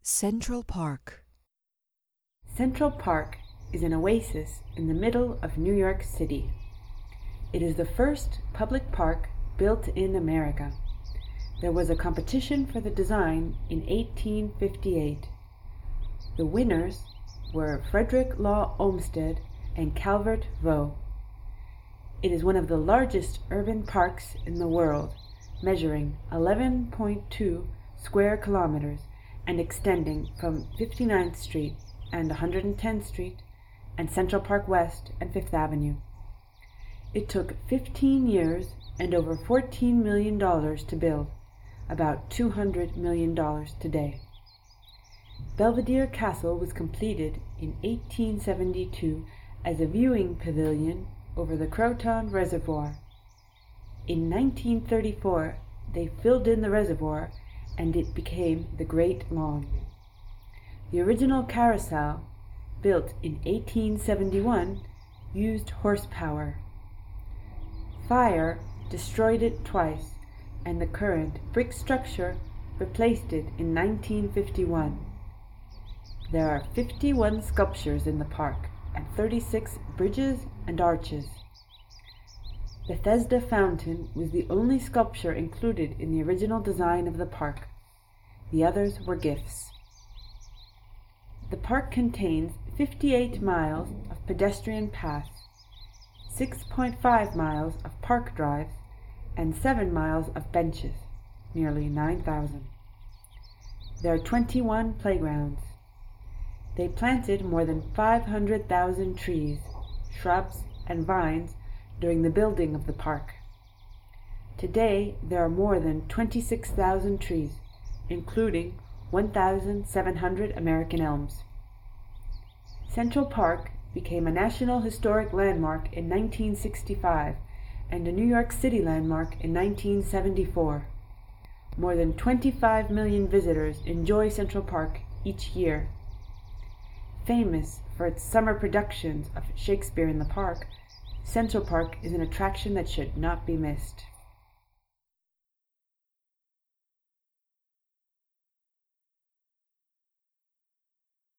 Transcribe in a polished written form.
Central Park. Central Park is an oasis in the middle of New York City. It is the first public park built in America. There was a competition for the design in 1858. The winners were Frederick Law Olmsted and Calvert Vaux. It is one of the largest urban parks in the world, measuring 11.2 square kilometers and extending from 59th Street and 110th Street and Central Park West and Fifth Avenue. It took 15 years and over $14 million to build, about $200 million today. Belvedere Castle was completed in 1872 as a viewing pavilion over the Croton Reservoir. In 1934, they filled in the reservoir and it became the Great Lawn. The original carousel, built in 1871, used horsepower. Fire destroyed it twice, and the current brick structure replaced it in 1951. There are 51 sculptures in the park and 36 bridges and arches. Bethesda Fountain was the only sculpture included in the original design of the park. The others were gifts. The park contains 58 miles of pedestrian paths, 6.5 miles of park drives, and 7 miles of benches, nearly 9,000. There are 21 playgrounds. They planted more than 500,000 trees, shrubs, and vines during the building of the park. Today, there are more than 26,000 trees, including 1,700 American elms. Central Park became a National Historic Landmark in 1965 and a New York City landmark in 1974. More than 25 million visitors enjoy Central Park each year. Famous for its summer productions of Shakespeare in the Park, Central Park is an attraction that should not be missed.